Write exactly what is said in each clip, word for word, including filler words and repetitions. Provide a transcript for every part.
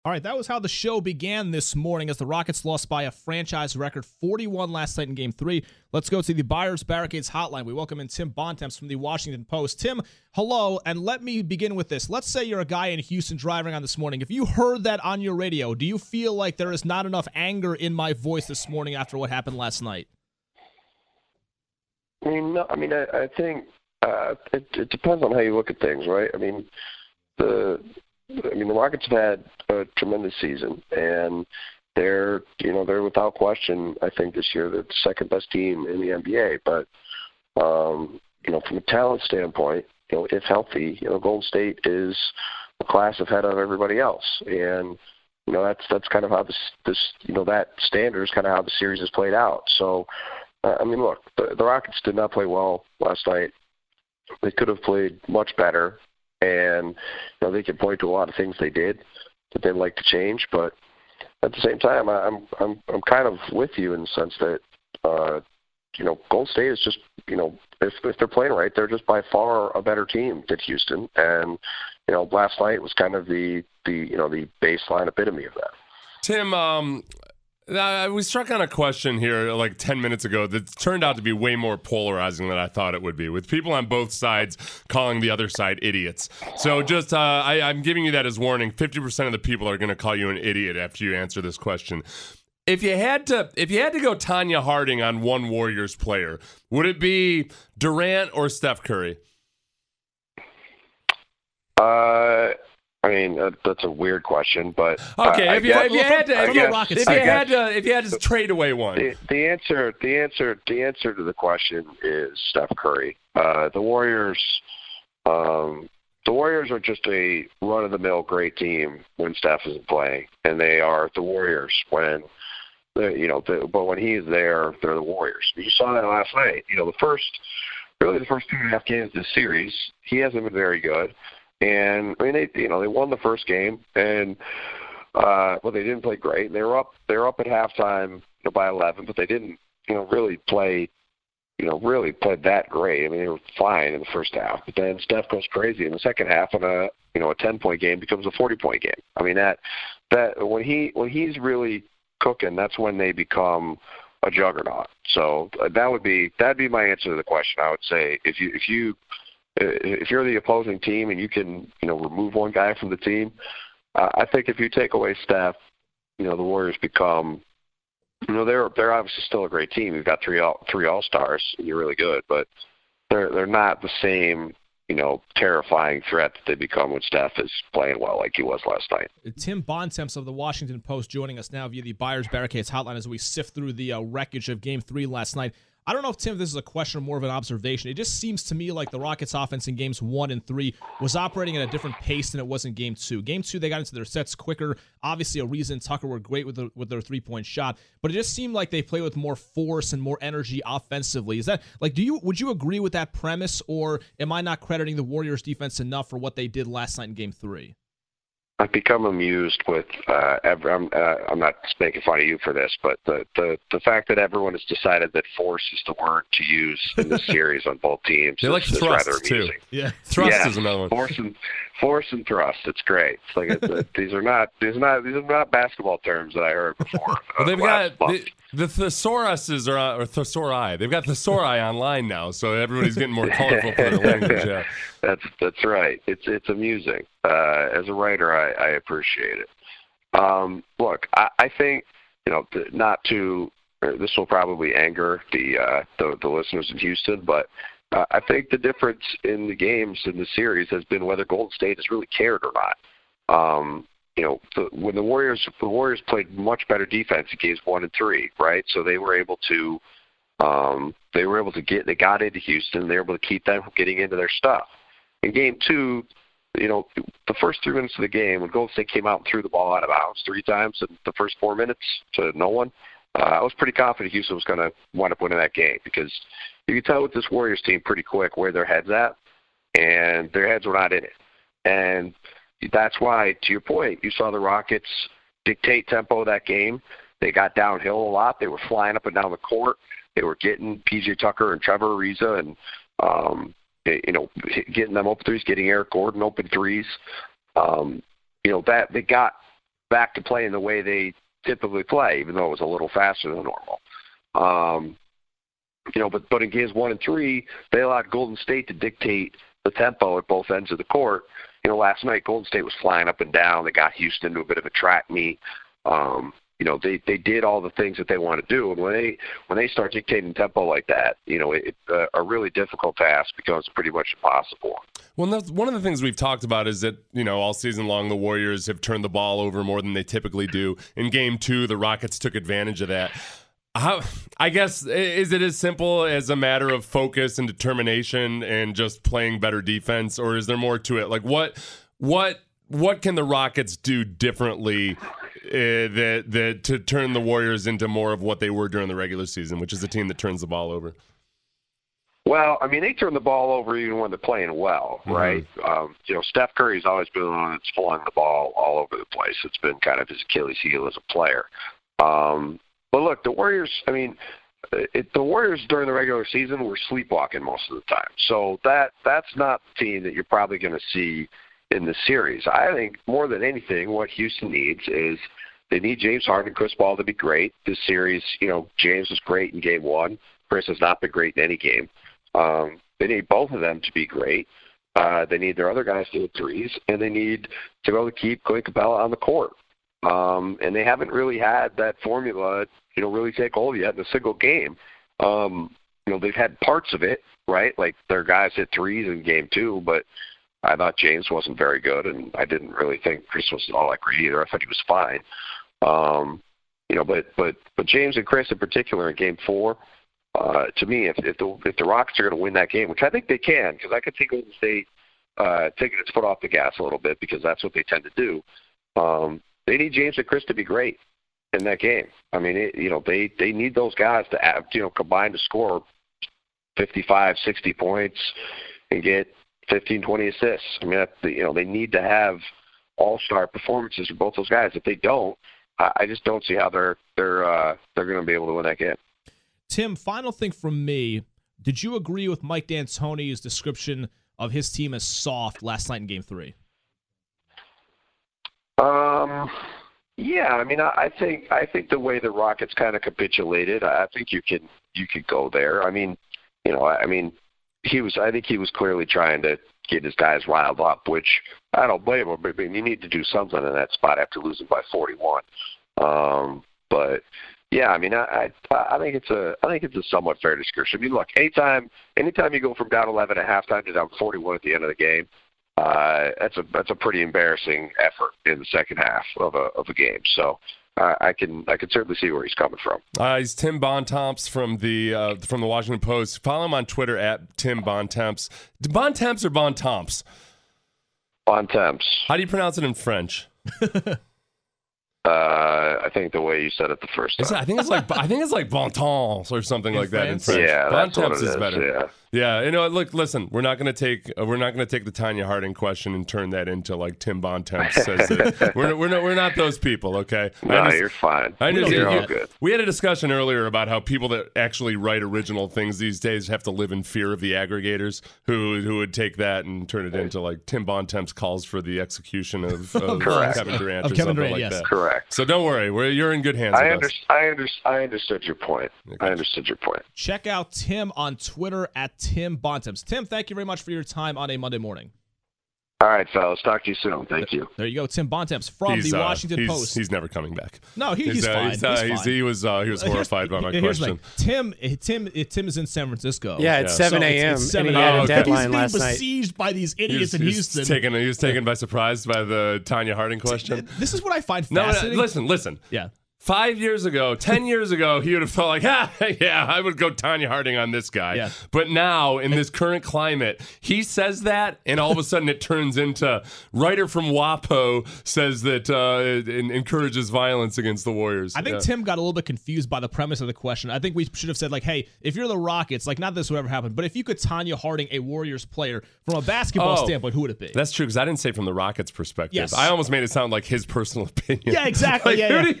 All right, that was how the show began this morning as the Rockets lost by a franchise record forty-one last night in Game three. Let's go to the Buyers Barricades hotline. We welcome in Tim Bontemps from the Washington Post. Tim, hello, and let me begin with this. Let's say you're a guy in Houston driving on this morning. If you heard that on your radio, do you feel like there is not enough anger in my voice this morning after what happened last night? I mean, no, I mean, I, I think uh, it, it depends on how you look at things, right? I mean, the I mean, the Rockets have had a tremendous season, and they're, you know, they're without question, I think this year, they're the second best team in the N B A. But, um, you know, from a talent standpoint, you know, if healthy, you know, Golden State is a class ahead of everybody else. And, you know, that's that's kind of how this, this you know, that standard is kind of how the series has played out. So, uh, I mean, look, the, the Rockets did not play well last night. They could have played much better. And, you know, they can point to a lot of things they did that they'd like to change. But at the same time, I'm I'm I'm kind of with you in the sense that, uh, you know, Golden State is just, you know, if if they're playing right, they're just by far a better team than Houston. And, you know, last night was kind of the, the you know, the baseline epitome of that. Tim, um, I was struck on a question here like ten minutes ago that turned out to be way more polarizing than I thought it would be, with people on both sides calling the other side idiots. So just uh, I, I'm giving you that as warning. fifty percent of the people are going to call you an idiot after you answer this question. If you had to if you had to go Tanya Harding on one Warriors player, would it be Durant or Steph Curry? Uh I mean, uh, that's a weird question, but okay. Uh, if, you, guess, if you had to, if you, guess, if you had to, if you had to trade away one, the, the answer, the answer, the answer to the question is Steph Curry. Uh, the Warriors, um, the Warriors are just a run-of-the-mill great team when Steph isn't playing, and they are the Warriors when, you know. The, but when he's there, they're the Warriors. You saw that last night. You know, the first, really, the first two and a half games of this series, he hasn't been very good. And I mean, they you know they won the first game, and uh, well, they didn't play great. They were up they were up at halftime, you know, by eleven, but they didn't you know really play you know really play that great. I mean, they were fine in the first half, but then Steph goes crazy in the second half, and a you know a ten point game becomes a forty point game. I mean that that when he when he's really cooking, that's when they become a juggernaut. So uh, that would be that'd be my answer to the question. I would say if you if you If you're the opposing team and you can, you know, remove one guy from the team, uh, I think if you take away Steph, you know, the Warriors become, you know, they're they're obviously still a great team. You've got three all three All Stars, and you're really good, but they're they're not the same, you know, terrifying threat that they become when Steph is playing well like he was last night. Tim Bontemps of the Washington Post joining us now via the Buyers Barricades hotline as we sift through the uh, wreckage of Game Three last night. I don't know if, Tim, this is a question or more of an observation. It just seems to me like the Rockets' offense in games one and three was operating at a different pace than it was in game two. Game two, they got into their sets quicker. Obviously, Ariza and Tucker were great with, the, with their three-point shot, but it just seemed like they played with more force and more energy offensively. Is that, like, do you would you agree with that premise, or am I not crediting the Warriors' defense enough for what they did last night in game three? I've become amused with, uh, every, I'm, uh, I'm not making fun of you for this, but the, the, the fact that everyone has decided that force is the word to use in this series on both teams they is, like is thrust, rather too. amusing. Yeah, thrust yeah, is another one. Force and, force and thrust, it's great. It's like it's a, these are not these are not these are not basketball terms that I heard before. Well, they've uh, got the, the thesauruses are on, or thesauri. They've got thesauri online now, so everybody's getting more colorful for their language. Yeah. That's that's right. It's it's amusing. Uh, as a writer, I, I appreciate it. Um, look, I, I think you know not to. This will probably anger the uh, the, the listeners in Houston, but uh, I think the difference in the games in the series has been whether Golden State has really cared or not. Um, you know, the, when the Warriors the Warriors played much better defense in games one and three, right? So they were able to um, they were able to get they got into Houston. They were able to keep them from getting into their stuff. In game two, you know, the first three minutes of the game, when Golden State came out and threw the ball out of bounds three times in the first four minutes to no one, uh, I was pretty confident Houston was going to wind up winning that game because you could tell with this Warriors team pretty quick where their head's at, and their heads were not in it. And that's why, to your point, you saw the Rockets dictate tempo of that game. They got downhill a lot. They were flying up and down the court. They were getting P J Tucker and Trevor Ariza and, um, you know, getting them open threes, getting Eric Gordon open threes. Um, you know, that they got back to playing the way they typically play, even though it was a little faster than normal. Um, you know, but, but in games one and three, they allowed Golden State to dictate the tempo at both ends of the court. You know, last night Golden State was flying up and down. They got Houston to a bit of a track meet. Um, you know, they, they did all the things that they want to do. And when they when they start dictating tempo like that, you know, it, uh, a really difficult task becomes pretty much impossible. Well, that's one of the things we've talked about is that, you know, all season long the Warriors have turned the ball over more than they typically do. In game two, the Rockets took advantage of that. How, I guess, is it as simple as a matter of focus and determination and just playing better defense, or is there more to it? Like, what what what can the Rockets do differently uh, that that to turn the Warriors into more of what they were during the regular season, which is a team that turns the ball over? Well, I mean, they turn the ball over even when they're playing well, right? Mm-hmm. Um, you know, Steph Curry's always been on that's flung the ball all over the place. It's been kind of his Achilles heel as a player. Um, but look, the Warriors, I mean, it, the Warriors during the regular season were sleepwalking most of the time. So that that's not the team that you're probably going to see in the series. I think more than anything, what Houston needs is they need James Harden and Chris Paul to be great. This series, you know, James was great in game one. Chris has not been great in any game. Um, they need both of them to be great. Uh, they need their other guys to hit threes, and they need to be able to keep Clint Capella on the court. Um, and they haven't really had that formula, you know, really take hold yet in a single game. Um, you know, they've had parts of it, right? Like their guys hit threes in game two, but I thought James wasn't very good, and I didn't really think Chris was all that great either. I thought he was fine. Um, you know, but but but James and Chris in particular in game four, uh, to me, if if the if the Rockets are going to win that game, which I think they can, because I could see Golden State uh, taking its foot off the gas a little bit because that's what they tend to do. Um, they need James and Chris to be great in that game. I mean, it, you know, they, they need those guys to have, you know, combine to score fifty-five, sixty points and get fifteen, twenty assists. I mean, that's the, you know, they need to have all-star performances for both those guys. If they don't, I, I just don't see how they're they're uh, they're going to be able to win that game. Tim, final thing from me. Did you agree with Mike D'Antoni's description of his team as soft last night in Game Three? Um, yeah, I mean, I, I think I think the way the Rockets kind of capitulated, I think you can you could go there. I mean, you know, I, I mean, he was. I think he was clearly trying to get his guys riled up, which I don't blame him. But I mean, you need to do something in that spot after losing by forty-one. Um, but yeah, I mean, I, I I think it's a I think it's a somewhat fair description. I mean, look, anytime anytime you go from down eleven at halftime to down forty-one at the end of the game, uh, that's a that's a pretty embarrassing effort in the second half of a of a game. So uh, I can I can certainly see where he's coming from. Uh, he's Tim Bontemps from the uh, from the Washington Post. Follow him on Twitter at Tim Bontemps. Bontemps or Bontemps? Bontemps. How do you pronounce it in French? Uh, I think the way you said it the first time. It, I think it's like I think it's like Bontemps or something in like that in French. Yeah, that's Bontemps what it is better. Yeah. Yeah, you know, look, listen, we're not going to take uh, we're not going to take the Tanya Harding question and turn that into like Tim Bontemps says it. We're we're not we're not those people, okay? No, I just, you're fine. I you're you, all good. We had a discussion earlier about how people that actually write original things these days have to live in fear of the aggregators who who would take that and turn it into like Tim Bontemps calls for the execution of, of Kevin Durant of or Kevin something Durant, like yes. that. Correct. So don't worry, we're, you're in good hands. I, with under, us. I, under, I understood your point. Okay. I understood your point. Check out Tim on Twitter at Tim Bontemps. Tim, thank you very much for your time on a Monday morning. All right, fellas. Talk to you soon. Thank you. There you go, Tim Bontemps from He's, the uh, Washington he's, Post. He's never coming back. No, he, he's, he's, uh, fine. He's, uh, he's he's, fine. he was uh, he was horrified by my Here's question. The Tim, Tim, Tim is in San Francisco. Yeah, it's Yeah. seven So a.m. it's- it's and he seven had a.m. a Okay. deadline He's being last night. besieged by these He idiots was, in he was Houston. taken, he was taken by surprise by the Tanya Harding question. This is what I find No, no, fascinating. listen, listen. Yeah. Five years ago, ten years ago, he would have felt like, ah, yeah, I would go Tanya Harding on this guy. Yeah. But now, in this current climate, he says that, and all of a sudden it turns into writer from WAPO says that uh, it, it encourages violence against the Warriors. I think Yeah. Tim got a little bit confused by the premise of the question. I think we should have said, like, hey, if you're the Rockets, like, not this would ever happen, but if you could Tanya Harding a Warriors player from a basketball Oh. standpoint, who would it be? That's true, because I didn't say from the Rockets' perspective. Yes. I almost made it sound like his personal opinion. Yeah, exactly. Like, yeah, who yeah. do you Yeah. really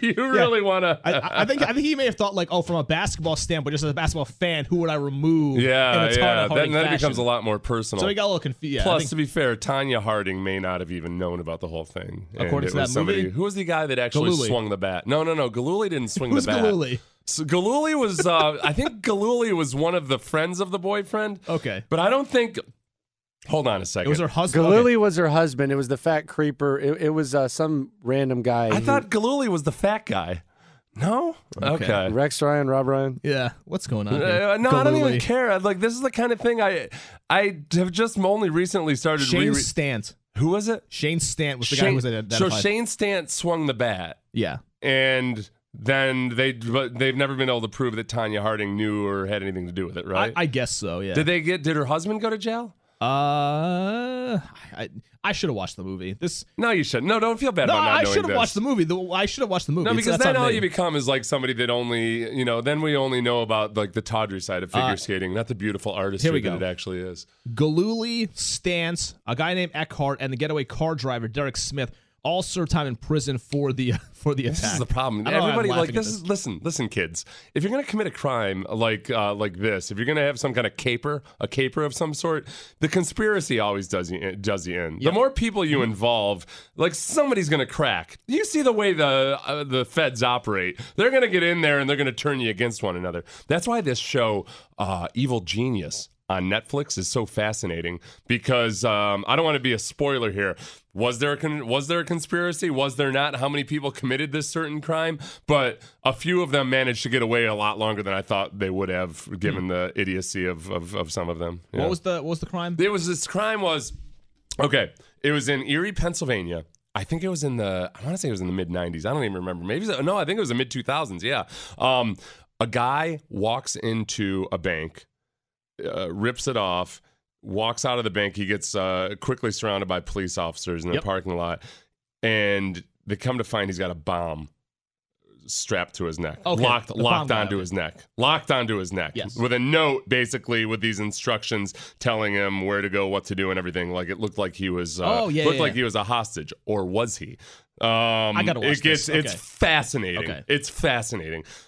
really want to. I, I think I think he may have thought like, oh, from a basketball standpoint, just as a basketball fan, who would I remove? Yeah, in a yeah. Then, then, then it fashion? becomes a lot more personal. So he got a little confused. Yeah, Plus, think, to be fair, Tanya Harding may not have even known about the whole thing. According and to it was that somebody, movie? who was the guy that actually Galooly. swung the bat? No, no, no. Galooly didn't swing who's the bat. Galooly? So Galooly was, uh, I think Galooly was one of the friends of the boyfriend. Okay, But I don't think. Hold on a second. it was her husband. Galooly Okay. was her husband. It was the fat creeper. It, it was uh, some random guy. I who- thought Galooly was the fat guy. No? Okay. Okay. Rex Ryan, Rob Ryan. Yeah, what's going on? Here? Uh, no, I don't even Galooly. care. Like, this is the kind of thing I I have just only recently started Shane rereading. Stant. Who was it? Shane Stant was the guy Shane- who was so identified. Shane Stant swung the bat, yeah. and then they but they've never been able to prove that Tanya Harding knew or had anything to do with it, right? I, I guess so. Yeah. did they get? Did her husband go to jail? Uh, I I should have watched the movie. This. No, you shouldn't. No, don't feel bad No, about not I knowing should have this. watched the movie. The, I should have watched the movie. No, It's- because that's then on all me. you become is like somebody that only, you know, then we only know about like the tawdry side of figure Uh, skating, not the beautiful artistry here we that go. it actually is. Galooly, Stantz, a guy named Eckhart, and the getaway car driver Derek Smith all served time in prison for the for the This attack. is the problem. I don't know why I'm Everybody like laughing at this is listen, listen, kids. If you're gonna commit a crime like uh, like this, if you're gonna have some kind of caper, a caper of some sort, the conspiracy always does you does you in. The Yep. more people you involve, like somebody's gonna crack. You see the way the uh, the feds operate. They're gonna get in there and they're gonna turn you against one another. That's why this show, uh, Evil Genius, on Netflix is so fascinating because um, I don't want to be a spoiler here. Was there a con- was there a conspiracy? Was there not? How many people committed this certain crime? But a few of them managed to get away a lot longer than I thought they would have, given the idiocy of, of, of some of them. Yeah. What was the what was the crime? It was this crime was okay. It was in Erie, Pennsylvania. I think it was in the I want to say it was in the mid nineties. I don't even remember. Maybe it was, no, I think it was the mid two thousands. Yeah. Um, a guy walks into a bank. Uh, rips it off, walks out of the bank. He gets uh, quickly surrounded by police officers in the Yep. parking lot, and they come to find he's got a bomb strapped to his neck, Okay, locked the bomb locked guy, onto okay. his neck, locked onto his neck, Yes. with a note basically with these instructions telling him where to go, what to do, and everything. Like it looked like he was. Uh, Oh, yeah, looked yeah, like yeah. he was a hostage, or was he? Um, I gotta watch it gets, this. It's Okay. fascinating. Okay. It's fascinating.